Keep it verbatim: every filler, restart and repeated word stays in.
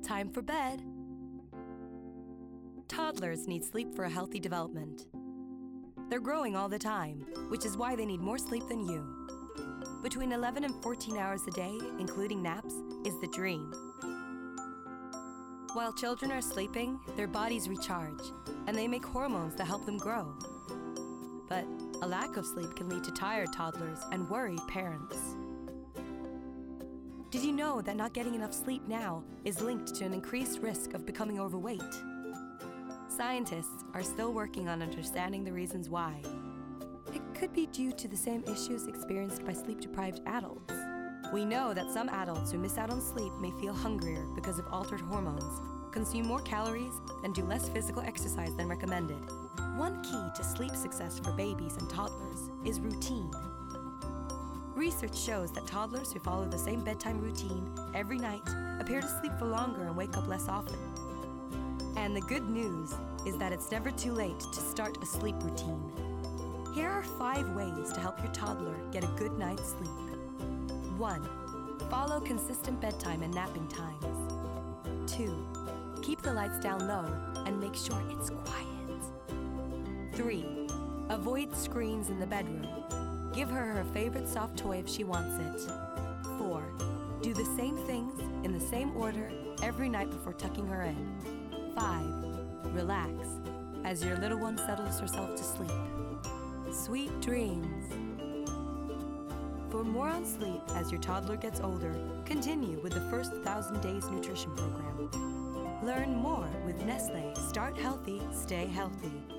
Time for bed. Toddlers need sleep for a healthy development. They're growing all the time, which is why they need more sleep than you. Between eleven and fourteen hours a day, including naps, is the dream. While children are sleeping, their bodies recharge, and they make hormones that help them grow. But a lack of sleep can lead to tired toddlers and worried parents. Did you know that not getting enough sleep now is linked to an increased risk of becoming overweight? Scientists are still working on understanding the reasons why. It could be due to the same issues experienced by sleep-deprived adults. We know that some adults who miss out on sleep may feel hungrier because of altered hormones, consume more calories, and do less physical exercise than recommended. One key to sleep success for babies and toddlers is routine. Research shows that toddlers who follow the same bedtime routine every night appear to sleep for longer and wake up less often. And the good news is that it's never too late to start a sleep routine. Here are five ways to help your toddler get a good night's sleep. one. Follow consistent bedtime and napping times. two. Keep the lights down low and make sure it's quiet. three. Avoid screens in the bedroom. Give her her favorite soft toy if she wants it. four. Do the same things in the same order every night before tucking her in. five. Relax as your little one settles herself to sleep. Sweet dreams. For more on sleep as your toddler gets older, continue with the First Thousand Days Nutrition Program. Learn more with Nestle. Start healthy, stay healthy.